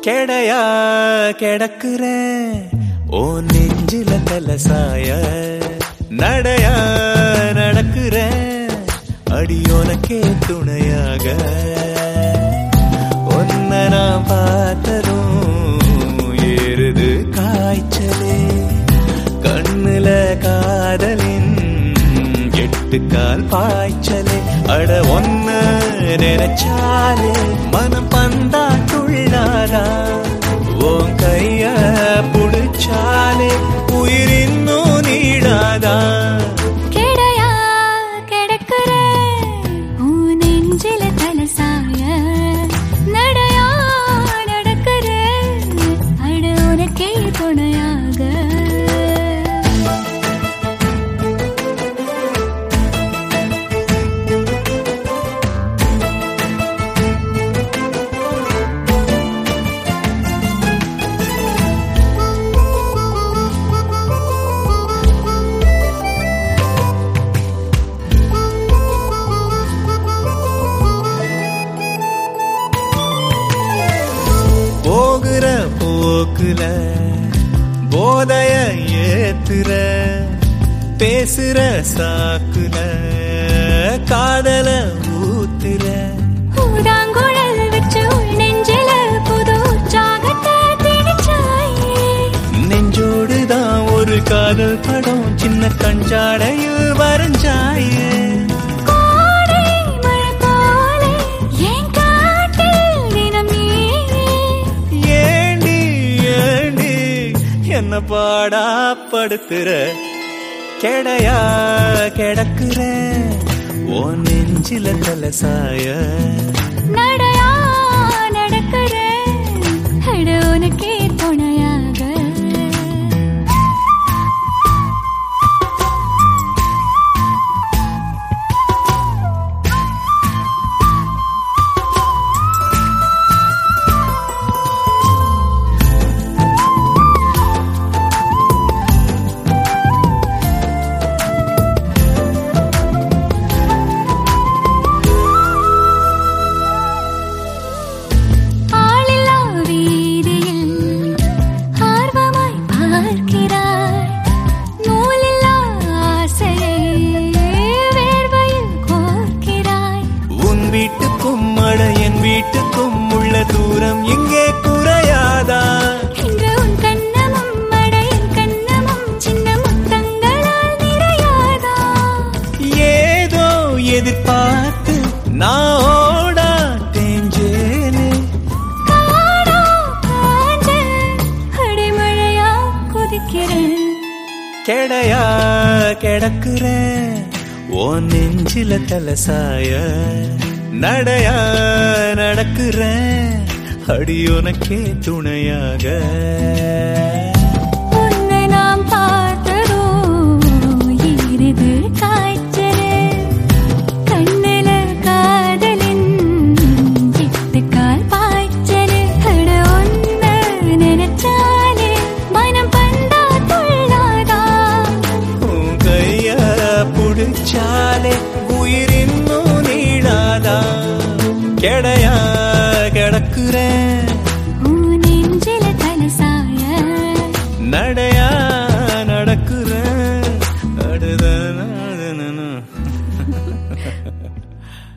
கெடையா கிடக்குறேன் ஓ நெஞ்சில தலசாய நடையா நடக்குறேன் அடியோனக்கே துணையாக ஒன்ன நான் பார்த்ததும் ஏறுது காய்ச்சலே கண்ணுல காதலின் எட்டுக்கால் பாய்ச்சலே அட ஒன்ன நினைச்சாலே மனம் பந்தா துள்ளாதா உன் கைய புடிச்சாலே உயிர் இன்னும் நீடாதா கெடையா கிடக்குற உன் நெஞ்சில தலசாய நடையா நடக்குற அட உனக்கே துணையாக போகிற போக்குல போதைய ஏத்துற பேசுற சாக்குல காதல ஊத்துற ஊதாங்குழல் வச்சு உள் நெஞ்சில புது உற்சாகத்தை திணிச்சாயே நெஞ்சோடுதான் ஒரு காதல் படம் சின்ன கஞ்சாடையில் வரைஞ்சாயே கோடை மழை போல என் காட்டில் தினம் நீயே ஏண்டி ஏண்டி என்ன பாடா படுத்துற கெடையா கிடக்குற ஓ நெஞ்சில தலசாய நடையா நடக்குற அட உனக்கே துணையாக ஆளில்லா வீதியில் ஆர்வமாய் பார்க்கிறாய் நூலில்லா ஆசையை வேர்வையில் கோர்க்கிறாய் உன் வீட்டுக்கும் அட என் வீட்டுக்கும் உள்ள தூரம் எங்கே குறையாதா இன்று உன் கண்ணமும் அட என் கண்ணமும் சின்ன முத்தங்களால் நிறையாதா ஏதோ எதிர்பார்த்து நான் ஓடா தேஞ்சேனே காடா காஞ்ச அடைமழையா குதிக்கிறேன் கெடையா கிடக்குற ஓ நெஞ்சில தலசாய நடையா நடக்குற அடியோனக்கே துணையாக உன்னை நாம் பார்த்ததோ ஈரது காய்ச்சலே கண்ணுல காதலின் எட்டுக்கால் பாய்ச்சலே அட ஒன்ன நினைச்சாலே மனம் பந்தா துள்ளாதா உன் கைய புடிச்சாலே உயிர் இன்னும் நீடாதா கெடையா கிடக்குற உன் நெஞ்சில தலசாய நடையா நடக்குற அடுத